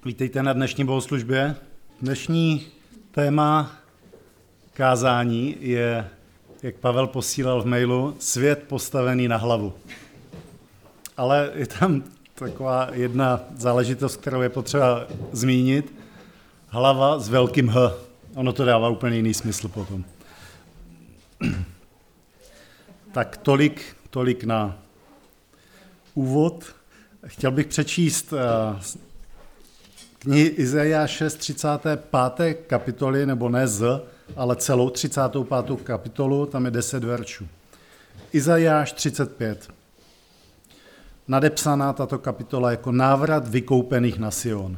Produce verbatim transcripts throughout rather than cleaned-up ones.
Vítejte na dnešní bohoslužbě. Dnešní téma kázání je, jak Pavel posílal v mailu, svět postavený na hlavu. Ale je tam taková jedna záležitost, kterou je potřeba zmínit. Hlava s velkým H. Ono to dává úplně jiný smysl potom. Tak tolik, tolik na úvod. Chtěl bych přečíst knihy Izajáše z třicáté páté kapitoly, nebo ne z, ale celou třicátou pátou kapitolu, tam je deset veršů. Izajáš třicet pět. Nadepsaná tato kapitola jako návrat vykoupených na Sion.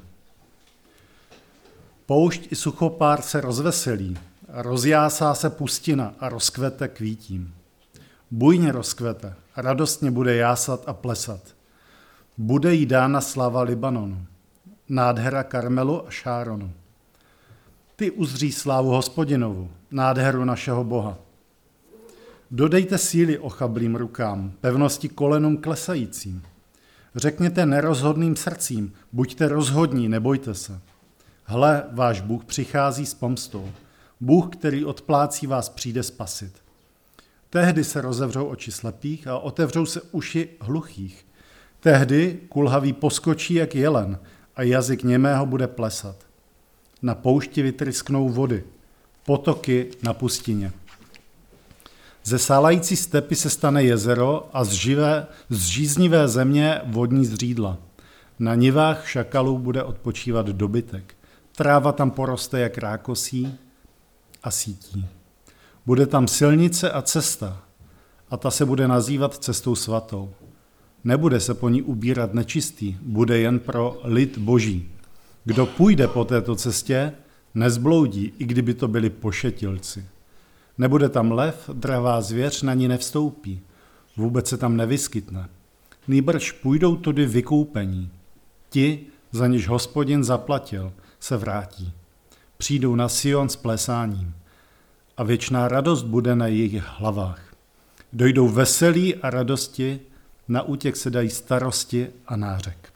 Poušť i suchopár se rozveselí, rozjásá se pustina a rozkvete kvítím. Bujně rozkvete, radostně bude jásat a plesat. Bude jí dána sláva Libanonu, nádhera Karmelu a Šáronu. Ty uzří slávu Hospodinovu, nádheru našeho Boha. Dodejte síly ochablým rukám, pevnosti kolenům klesajícím. Řekněte nerozhodným srdcím, buďte rozhodní, nebojte se. Hle, váš Bůh přichází s pomstou. Bůh, který odplácí vás, přijde spasit. Tehdy se rozevřou oči slepých a otevřou se uši hluchých. Tehdy kulhavý poskočí jak jelen a jazyk němého bude plesat. Na poušti vytrysknou vody, potoky na pustině. Ze sálající stepy se stane jezero a z, živé, z žíznivé země vodní zřídla. Na nivách šakalů bude odpočívat dobytek. Tráva tam poroste jak rákosí a sítí. Bude tam silnice a cesta a ta se bude nazývat cestou svatou. Nebude se po ní ubírat nečistý, bude jen pro lid boží. Kdo půjde po této cestě, nezbloudí, i kdyby to byli pošetilci. Nebude tam lev, dravá zvěř na ní nevstoupí, vůbec se tam nevyskytne. Nýbrž půjdou tudy vykoupení. Ti, za něž Hospodin zaplatil, se vrátí. Přijdou na Sion s plesáním a věčná radost bude na jejich hlavách. Dojdou veselí a radosti, na útěk se dají starosti a nářek.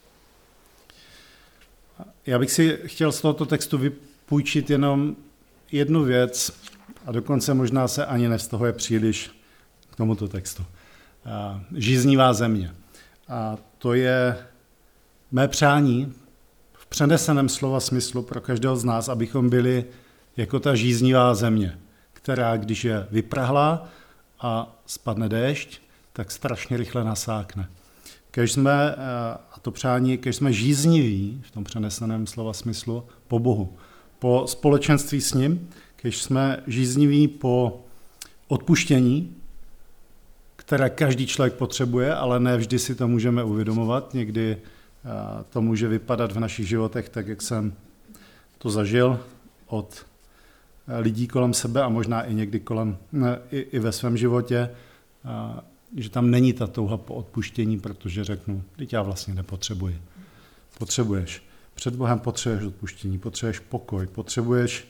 Já bych si chtěl z tohoto textu vypůjčit jenom jednu věc a dokonce možná se ani nevztahuje příliš k tomuto textu. Žíznivá země. A to je mé přání v přeneseném slova smyslu pro každého z nás, abychom byli jako ta žíznivá země, která, když je vyprahlá a spadne déšť, tak strašně rychle nasákne. Když jsme, a to přání, když jsme žízniví, v tom přeneseném slova smyslu, po Bohu, po společenství s ním, když jsme žízniví po odpuštění, které každý člověk potřebuje, ale ne vždy si to můžeme uvědomovat. Někdy to může vypadat v našich životech tak, jak jsem to zažil od lidí kolem sebe a možná i někdy kolem, ne, i, i ve svém životě, že tam není ta touha po odpuštění, protože řeknu, teď já vlastně nepotřebuji. Potřebuješ. Před Bohem potřebuješ odpuštění, potřebuješ pokoj, potřebuješ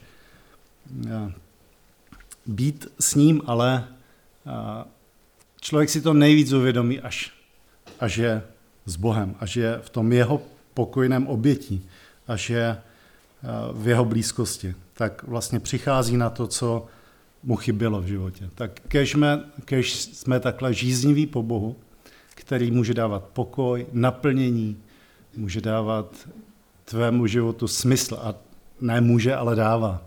být s ním, ale člověk si to nejvíc uvědomí, až, až je s Bohem, až je v tom jeho pokojném obětí, až je v jeho blízkosti. Tak vlastně přichází na to, co mu chybělo v životě. Tak kež jsme, kež jsme takhle žízniví po Bohu, který může dávat pokoj, naplnění, může dávat tvému životu smysl a ne může, ale dává.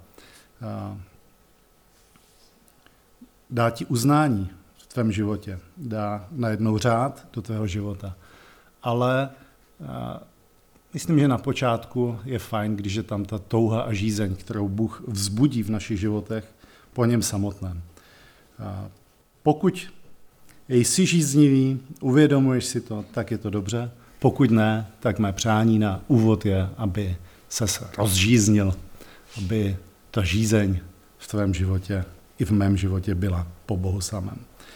Dá ti uznání v tvém životě, dá najednou řád do tvého života, ale myslím, že na počátku je fajn, když je tam ta touha a žízeň, kterou Bůh vzbudí v našich životech, po něm samotném. Pokud jsi žíznivý, uvědomuješ si to, tak je to dobře. Pokud ne, tak mé přání na úvod je, aby ses rozžíznil, aby ta žízeň v tvém životě i v mém životě byla po Bohu samém.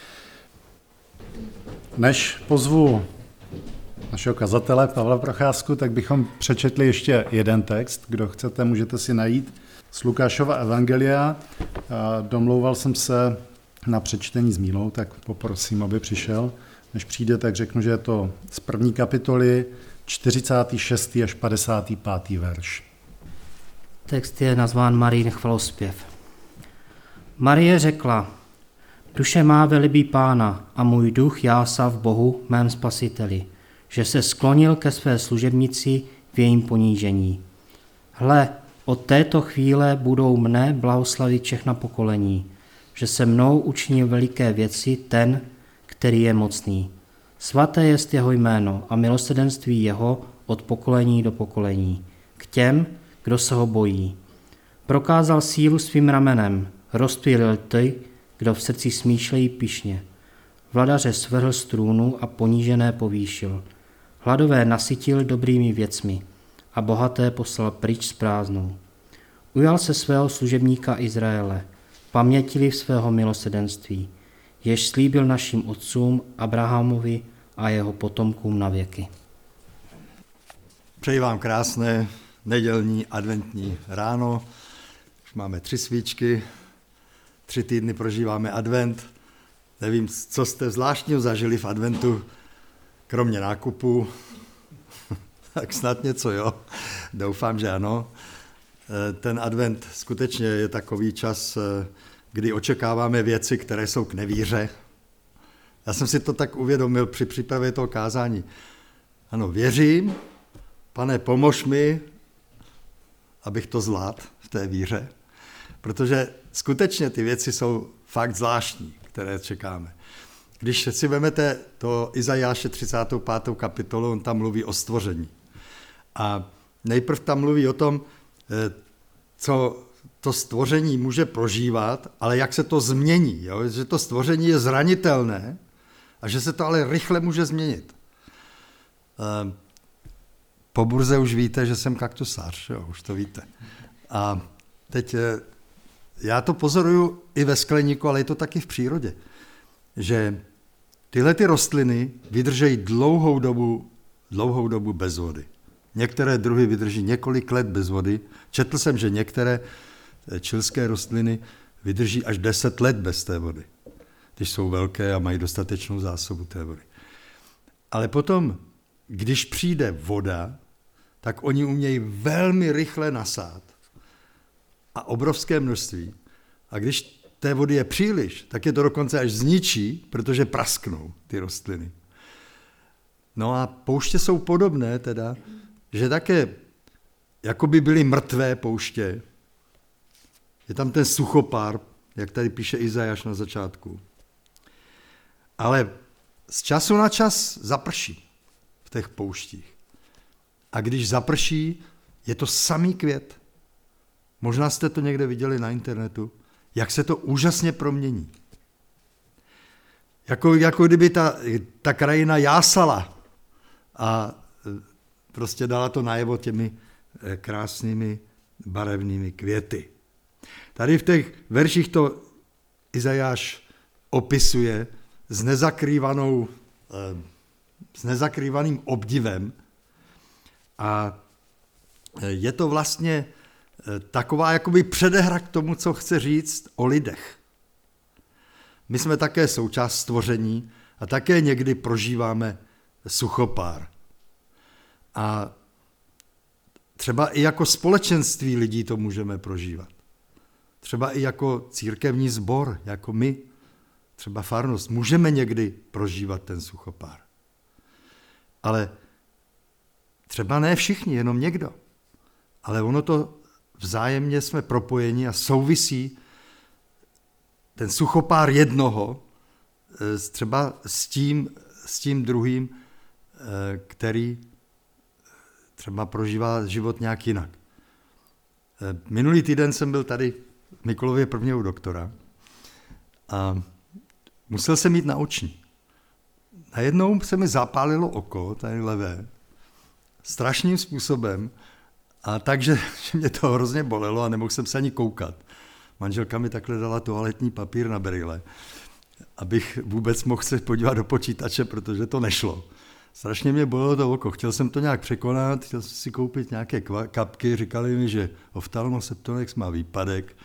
Než pozvu našeho kazatele Pavla Procházku, tak bychom přečetli ještě jeden text. Kdo chcete, můžete si najít z Lukášova evangelia. Domlouval jsem se na přečtení s Mílou, tak poprosím, aby přišel. Než přijde, tak řeknu, že je to z první kapitoly, čtyřicátý šestý až padesátý pátý verš. Text je nazván Marijin chvalospěv. Marie řekla, duše má velibí Pána a můj duch jásá v Bohu, mém spasiteli, že se sklonil ke své služebnici v jejím ponížení. Hle, od této chvíle budou mne blahoslavit všechna pokolení, že se mnou učinil veliké věci ten, který je mocný. Svaté jest jeho jméno a milosrdenství jeho od pokolení do pokolení. K těm, kdo se ho bojí. Prokázal sílu svým ramenem, rozptýlil ty, kdo v srdci smýšlejí pyšně. Vladaře svrhl z trůnu a ponížené povýšil. Hladové nasytil dobrými věcmi a bohaté poslal pryč s prázdnou. Ujal se svého služebníka Izraele, pamětili svého milosrdenství, jež slíbil našim otcům Abrahamovi a jeho potomkům na věky. Přeji vám krásné nedělní adventní ráno. Už máme tři svíčky, tři týdny prožíváme advent. Nevím, co jste zvláštního zažili v adventu, kromě nákupu. Tak snad něco, jo. Doufám, že ano. Ten advent skutečně je takový čas, kdy očekáváme věci, které jsou k nevíře. Já jsem si to tak uvědomil při přípravě toho kázání. Ano, věřím, Pane, pomož mi, abych to zvládl v té víře, protože skutečně ty věci jsou fakt zvláštní, které čekáme. Když si vezmete to Izajáše třicátou pátou kapitolu, on tam mluví o stvoření. A nejprv tam mluví o tom, co to stvoření může prožívat, ale jak se to změní. Jo? Že to stvoření je zranitelné a že se to ale rychle může změnit. Po burze už víte, že jsem kaktusář, jo? Už to víte. A teď já to pozoruju i ve skleníku, ale je to taky v přírodě, že tyhle ty rostliny vydržejí dlouhou dobu, dlouhou dobu bez vody. Některé druhy vydrží několik let bez vody. Četl jsem, že některé čilské rostliny vydrží až deset let bez té vody, když jsou velké a mají dostatečnou zásobu té vody. Ale potom, když přijde voda, tak oni umějí velmi rychle nasát a obrovské množství. A když té vody je příliš, tak je to dokonce až zničí, protože prasknou ty rostliny. No a pouště jsou podobné teda, že také jako by byly mrtvé pouště. Je tam ten suchopár, jak tady píše Izajáš na začátku. Ale z času na čas zaprší v těch pouštích. A když zaprší, je to samý květ. Možná jste to někde viděli na internetu, jak se to úžasně promění. Jako, jako kdyby ta, ta krajina jásala a prostě dala to najevo těmi krásnými barevnými květy. Tady v těch verších to Izajáš opisuje s nezakrývanou, s nezakrývaným obdivem a je to vlastně taková jakoby předehra k tomu, co chce říct o lidech. My jsme také součást stvoření a také někdy prožíváme suchopár. A třeba i jako společenství lidí to můžeme prožívat. Třeba i jako církevní sbor, jako my, třeba farnost, můžeme někdy prožívat ten suchopár. Ale třeba ne všichni, jenom někdo. Ale ono to vzájemně jsme propojeni a souvisí ten suchopár jednoho třeba s tím, s tím druhým, který třeba prožívá život nějak jinak. Minulý týden jsem byl tady v Mikulově prvního doktora a musel jsem jít na oční. Najednou se mi zapálilo oko, tady levé, strašným způsobem, a takže že mě to hrozně bolelo a nemohl jsem se ani koukat. Manželka mi takhle dala toaletní papír na brýle, abych vůbec mohl se podívat do počítače, protože to nešlo. Strašně mě bolelo to oko, chtěl jsem to nějak překonat, chtěl jsem si koupit nějaké kapky, říkali mi, že oftalmoseptonex má výpadek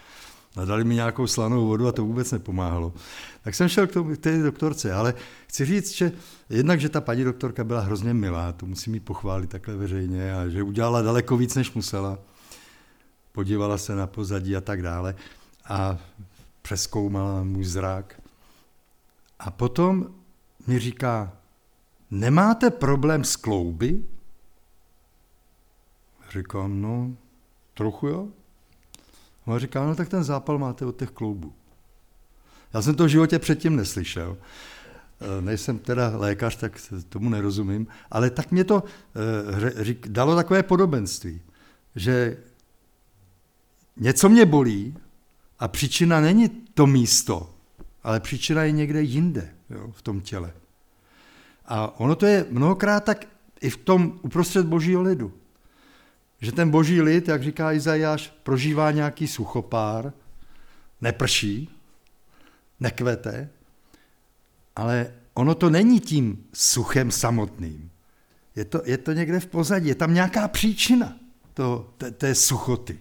A dali mi nějakou slanou vodu a to vůbec nepomáhalo. Tak jsem šel k, tomu, k té doktorce, ale chci říct, že jednak, že ta paní doktorka byla hrozně milá, to musím jí pochválit takhle veřejně, a že udělala daleko víc, než musela. Podívala se na pozadí a tak dále a přezkoumala můj zrak. A potom mi říká, nemáte problém s klouby? Říkám, no, trochu jo. A říká, no tak ten zápal máte od těch kloubů. Já jsem to v životě předtím neslyšel. Nejsem teda lékař, tak tomu nerozumím, ale tak mě to dalo takové podobenství, že něco mě bolí a příčina není to místo, ale příčina je někde jinde, jo, v tom těle. A ono to je mnohokrát tak i v tom uprostřed božího lidu. Že ten boží lid, jak říká Izajáš, prožívá nějaký suchopár, neprší, nekvete, ale ono to není tím suchem samotným. Je to, je to někde v pozadí, je tam nějaká příčina to, té, té suchoty.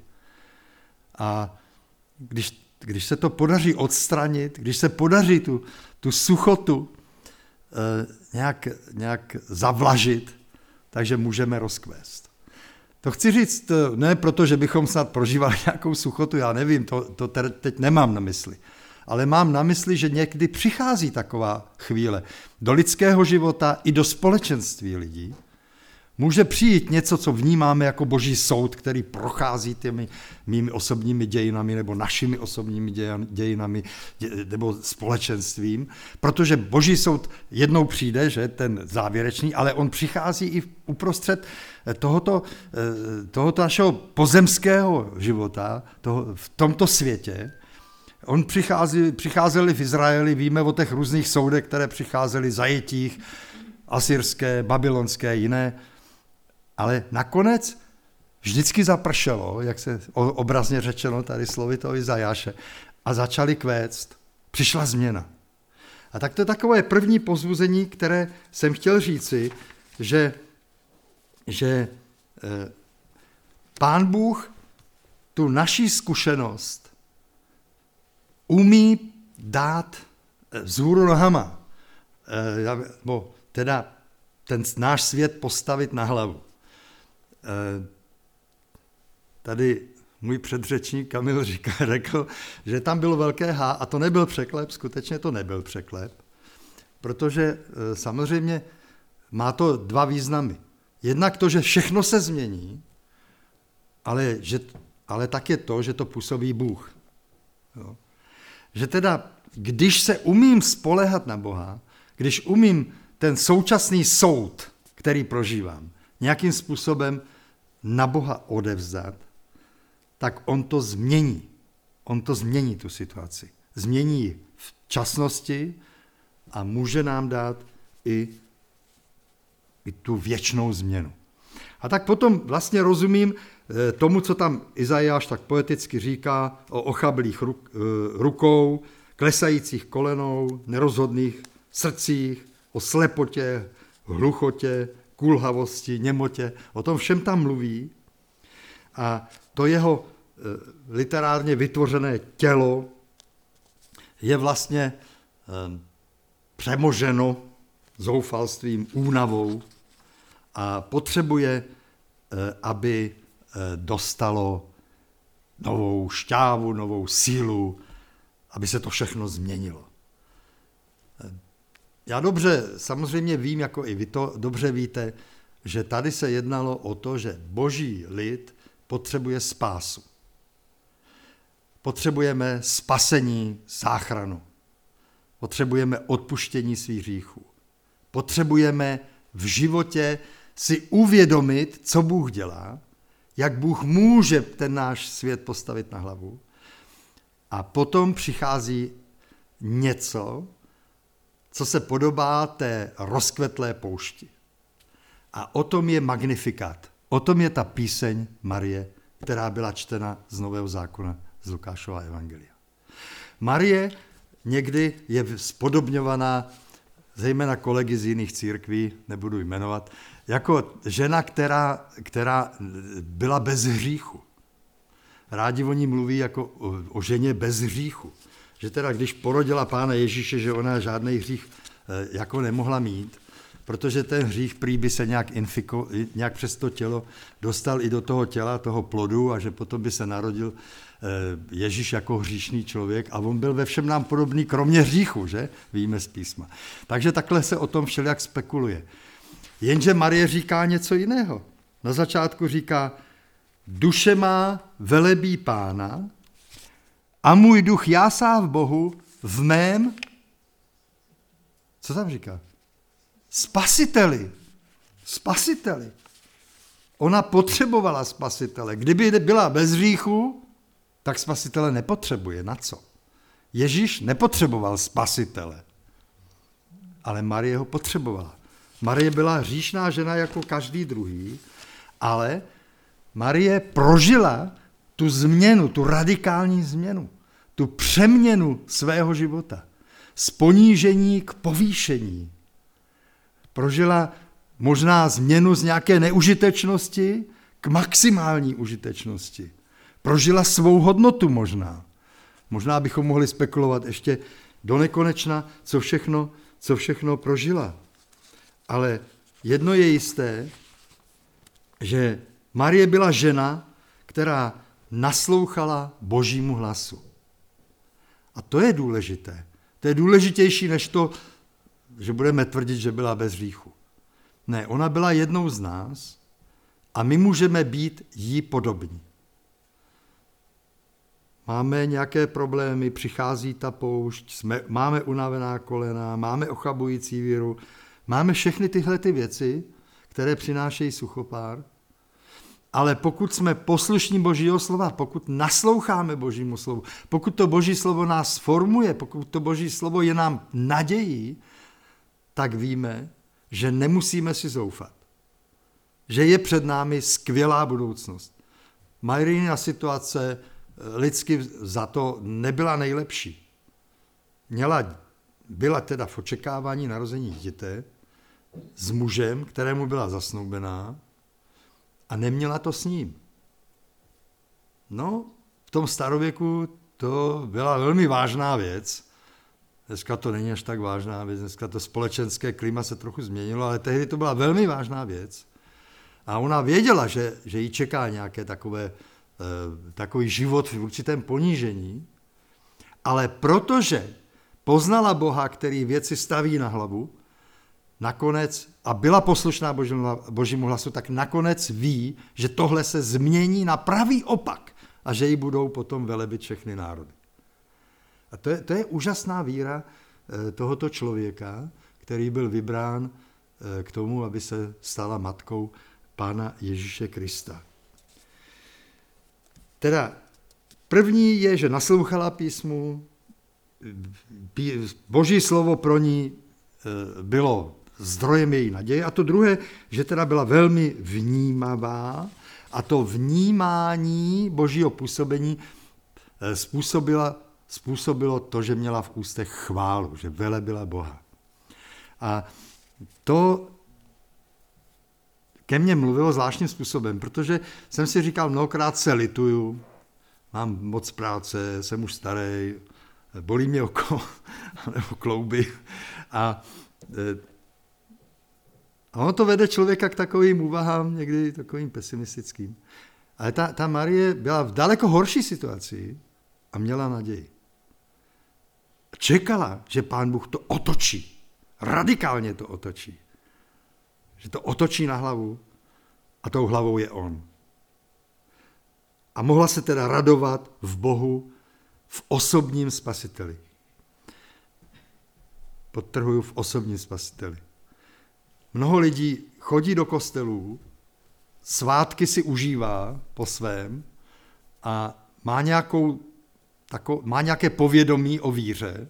A když, když se to podaří odstranit, když se podaří tu, tu suchotu eh, nějak, nějak zavlažit, takže můžeme rozkvést. To chci říct ne proto, že bychom snad prožívali nějakou suchotu, já nevím, to, to teď nemám na mysli. Ale mám na mysli, že někdy přichází taková chvíle do lidského života i do společenství lidí. Může přijít něco, co vnímáme jako boží soud, který prochází těmi mými osobními dějinami nebo našimi osobními dějinami nebo společenstvím, protože boží soud jednou přijde, že ten závěrečný, ale on přichází i uprostřed tohoto, tohoto našeho pozemského života, toho, v tomto světě. On přichází, přicházeli v Izraeli, víme o těch různých soudech, které přicházely, zajetích, asyrské, babylonské, jiné, ale nakonec vždycky zapršelo, jak se obrazně řečeno tady slovy toho Izajáše, a začali kvést. Přišla změna. A tak to je takové první povzbuzení, které jsem chtěl říci, že, že eh, Pán Bůh tu naši zkušenost umí dát vzhůru nohama, eh, bo teda ten náš svět postavit na hlavu. Tady můj předřečník Kamil říká, řekl, že tam bylo velké H a to nebyl překlep, skutečně to nebyl překlep, protože samozřejmě má to dva významy. Jednak to, že všechno se změní, ale, že, ale tak je to, že to působí Bůh. Jo. Že teda, když se umím spoléhat na Boha, když umím ten současný soud, který prožívám, nějakým způsobem na Boha odevzdat, tak on to změní. On to změní tu situaci. Změní ji v časnosti a může nám dát i, i tu věčnou změnu. A tak potom vlastně rozumím tomu, co tam Izajáš tak poeticky říká o ochablých ruk, rukou, klesajících kolenou, nerozhodných srdcích, o slepotě, hluchotě, kulhavosti, němotě, o tom všem tam mluví a to jeho e, literárně vytvořené tělo je vlastně e, přemoženo zoufalstvím, únavou a potřebuje, e, aby e, dostalo novou šťávu, novou sílu, aby se to všechno změnilo. Já dobře, samozřejmě vím, jako i vy to dobře víte, že tady se jednalo o to, že boží lid potřebuje spásu. Potřebujeme spasení, záchranu. Potřebujeme odpuštění svých hříchů. Potřebujeme v životě si uvědomit, co Bůh dělá, jak Bůh může ten náš svět postavit na hlavu. A potom přichází něco, co se podobá té rozkvetlé poušti. A o tom je Magnifikát. O tom je ta píseň Marie, která byla čtena z Nového zákona z Lukášova evangelia. Marie někdy je spodobňovaná, zejména kolegy z jiných církví, nebudu jmenovat, jako žena, která, která byla bez hříchu. rádi o ní mluví jako o, o ženě bez hříchu. Že teda když porodila Pána Ježíše, že ona žádný hřích jako nemohla mít, protože ten hřích prý by se nějak, infiko, nějak přes to tělo dostal i do toho těla, toho plodu a že potom by se narodil Ježíš jako hříšný člověk a on byl ve všem nám podobný, kromě hříchu, že? Víme z písma. Takže takhle se o tom všelijak spekuluje. Jenže Marie říká něco jiného. Na začátku říká, duše má velebí Pána a můj duch jásá v Bohu v mém, co tam říká? Spasiteli. Spasiteli. Ona potřebovala spasitele. Kdyby byla bez hříchu, tak spasitele nepotřebuje. Na co? Ježíš nepotřeboval spasitele, ale Marie ho potřebovala. Marie byla hříšná žena jako každý druhý, ale Marie prožila tu změnu, tu radikální změnu, tu přeměnu svého života. Z ponížení k povýšení. Prožila možná změnu z nějaké neužitečnosti k maximální užitečnosti. Prožila svou hodnotu možná. Možná bychom mohli spekulovat ještě do nekonečna, co všechno, co všechno prožila. Ale jedno je jisté, že Marie byla žena, která naslouchala Božímu hlasu. A to je důležité. To je důležitější než to, že budeme tvrdit, že byla bez hříchu. Ne, ona byla jednou z nás a my můžeme být jí podobní. Máme nějaké problémy, přichází ta poušť, jsme, máme unavená kolena, máme ochabující víru, máme všechny tyhle ty věci, které přinášejí suchopár, ale pokud jsme poslušní Božího slova, pokud nasloucháme Božímu slovu, pokud to Boží slovo nás formuje, pokud to Boží slovo je nám nadějí, tak víme, že nemusíme si zoufat. Že je před námi skvělá budoucnost. Marijina situace lidsky za to nebyla nejlepší. Měla, byla teda v očekávání narození dítěte s mužem, kterému byla zasnoubená a neměla to s ním. No, v tom starověku to byla velmi vážná věc. Dneska to není až tak vážná věc, dneska to společenské klima se trochu změnilo, ale tehdy to byla velmi vážná věc. A ona věděla, že, že jí čeká nějaké takové, takový život v určitém ponížení, ale protože poznala Boha, který věci staví na hlavu, nakonec, a byla poslušná Božímu hlasu, tak nakonec ví, že tohle se změní na pravý opak a že ji budou potom velebit všechny národy. A to je, to je úžasná víra tohoto člověka, který byl vybrán k tomu, aby se stala matkou Pána Ježíše Krista. Teda první je, že naslouchala písmu, Boží slovo pro ní bylo zdrojem její naděje, a to druhé, že teda byla velmi vnímavá a to vnímání Božího působení způsobila, způsobilo to, že měla v ústech chválu, že velebila Boha. A to ke mně mluvilo zvláštním způsobem, protože jsem si říkal, mnohokrát se lituju, mám moc práce, jsem už starý, bolí mě oko nebo klouby a, a ono to vede člověka k takovým úvahám, někdy takovým pesimistickým. Ale ta, ta Marie byla v daleko horší situaci a měla naději. Čekala, že Pán Bůh to otočí, radikálně to otočí. Že to otočí na hlavu a tou hlavou je on. A mohla se teda radovat v Bohu, v osobním spasiteli. Podtrhuju v osobním spasiteli. Mnoho lidí chodí do kostelů, svátky si užívá po svém a má, nějakou, tako, má nějaké povědomí o víře,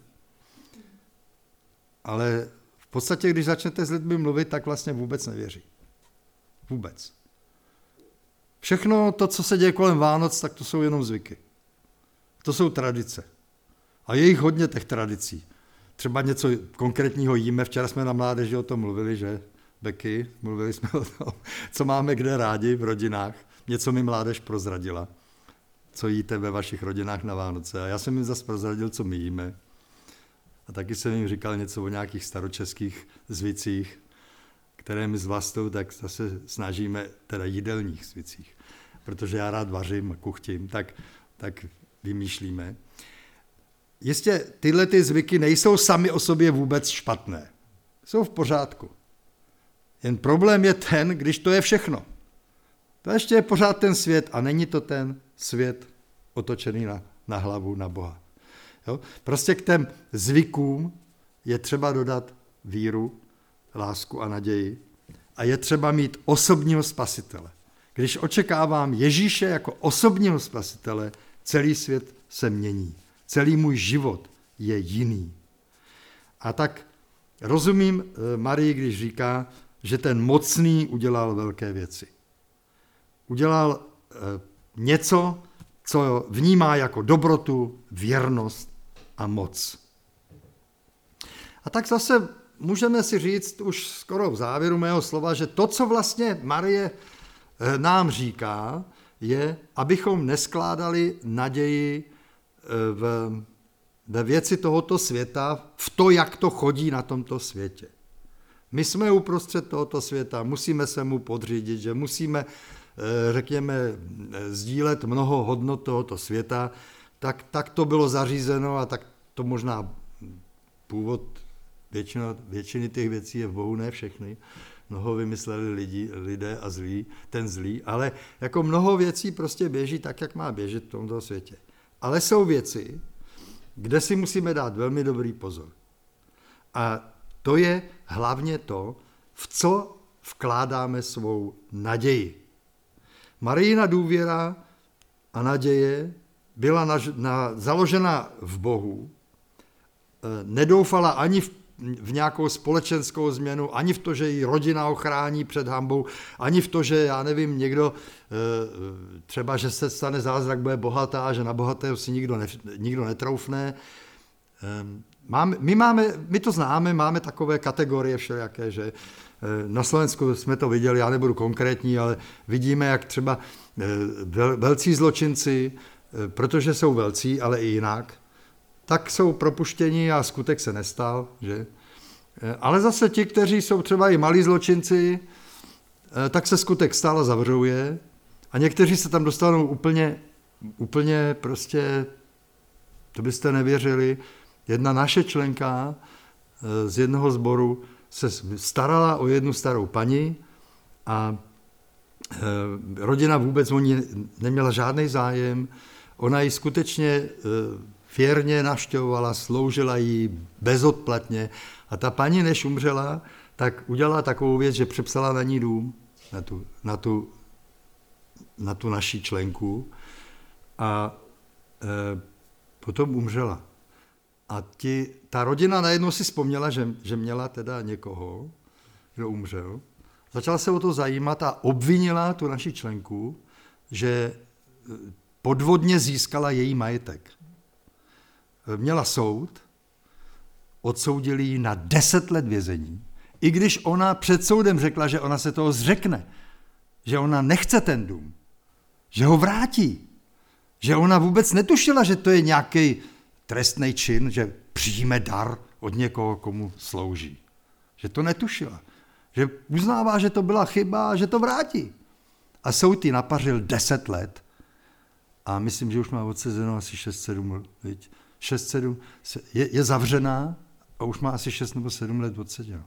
ale v podstatě, když začnete s lidmi mluvit, tak vlastně vůbec nevěří. Vůbec. Všechno to, co se děje kolem Vánoc, tak to jsou jenom zvyky. To jsou tradice. A je jich hodně těch tradicí. Třeba něco konkrétního jíme. Včera jsme na mládeži o tom mluvili, že? Beky, mluvili jsme o tom, co máme kde rádi v rodinách. Něco mi mládež prozradila. co jíte ve vašich rodinách na Vánoce. A já jsem jim zase prozradil, co my jíme. A taky jsem jim říkal něco o nějakých staročeských zvicích, které my s Vlastou tak zase snažíme, teda jídelních zvicích. Protože já rád vařím a kuchtím, tak, tak vymýšlíme. Jistě tyhle ty zvyky nejsou sami o sobě vůbec špatné. Jsou v pořádku. Jen problém je ten, když to je všechno. To ještě je pořád ten svět a není to ten svět otočený na, na hlavu, na Boha. Jo? Prostě k těm zvykům je třeba dodat víru, lásku a naději a je třeba mít osobního spasitele. Když očekávám Ježíše jako osobního spasitele, celý svět se mění. Celý můj život je jiný. A tak rozumím Marii, když říká, že ten mocný udělal velké věci. Udělal něco, co vnímá jako dobrotu, věrnost a moc. A tak zase můžeme si říct už skoro v závěru mého slova, že to, co vlastně Marie nám říká, je, abychom neskládali naději v, ve věci tohoto světa, v to, jak to chodí na tomto světě. My jsme uprostřed tohoto světa, musíme se mu podřídit, že musíme, řekněme, sdílet mnoho hodnot tohoto světa, tak, tak to bylo zařízeno a tak to možná původ většina, většiny těch věcí je v Bohu, ne všechny. Mnoho vymysleli lidi, lidé a zlí, ten zlý, ale jako mnoho věcí prostě běží tak, jak má běžet v tomto světě. Ale jsou věci, kde si musíme dát velmi dobrý pozor. A to je hlavně to, v co vkládáme svou naději. Marijina důvěra a naděje byla na, na, založena v Bohu, nedoufala ani v, v nějakou společenskou změnu, ani v to, že ji rodina ochrání před hanbou, ani v to, že, já nevím, někdo, třeba, že se stane zázrak, bude bohatá, že na bohatého si nikdo, ne, nikdo netroufne. Máme, my, máme, my to známe, máme takové kategorie všelijaké, že na Slovensku jsme to viděli, já nebudu konkrétní, ale vidíme, jak třeba vel, velcí zločinci, protože jsou velcí, ale i jinak, tak jsou propuštěni a skutek se nestal, že? Ale zase ti, kteří jsou třeba i malí zločinci, tak se skutek stal a zavřou je a někteří se tam dostanou úplně, úplně prostě, to byste nevěřili, jedna naše členka z jednoho sboru se starala o jednu starou paní a rodina vůbec o ní neměla žádný zájem, ona ji skutečně věrně navštěvovala, sloužila jí bezodplatně a ta paní, než umřela, tak udělala takovou věc, že přepsala na ní dům, na tu, na tu, na tu naši členku a e, potom umřela. A ti, ta rodina najednou si vzpomněla, že, že měla teda někoho, kdo umřel. Začala se o to zajímat a obvinila tu naši členku, že podvodně získala její majetek. Měla soud, odsoudili ji na deset let vězení, i když ona před soudem řekla, že ona se toho zřekne, že ona nechce ten dům, že ho vrátí, že ona vůbec netušila, že to je nějaký trestný čin, že přijme dar od někoho, komu slouží. Že to netušila. Že uznává, že to byla chyba a že to vrátí. A soud ji napařil deset let a myslím, že už má odsezeno asi šest sedm let. šest sedm je, je zavřená a už má asi šest nebo sedm let odseděno.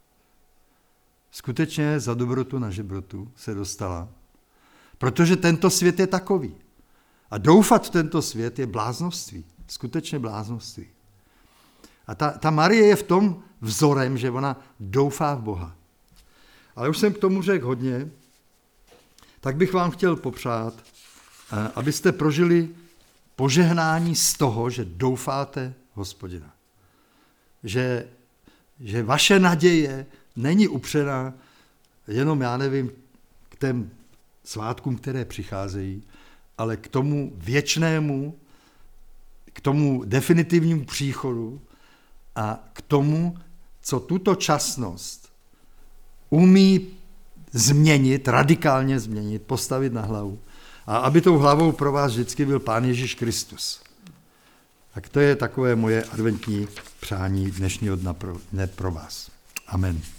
Skutečně za dobrotu na žebrotu se dostala, protože tento svět je takový. A doufat v tento svět je bláznoství, skutečně bláznoství. A ta, ta Marie je v tom vzorem, že ona doufá v Boha. Ale už jsem k tomu řekl hodně, tak bych vám chtěl popřát, abyste prožili požehnání z toho, že doufáte v Hospodina. Že, že vaše naděje není upřená jenom, já nevím, k těm svátkům, které přicházejí, ale k tomu věčnému, k tomu definitivnímu příchodu a k tomu, co tuto časnost umí změnit, radikálně změnit, postavit na hlavu. A aby tou hlavou pro vás vždycky byl Pán Ježíš Kristus. Tak to je takové moje adventní přání dnešního dne pro, dne pro vás. Amen.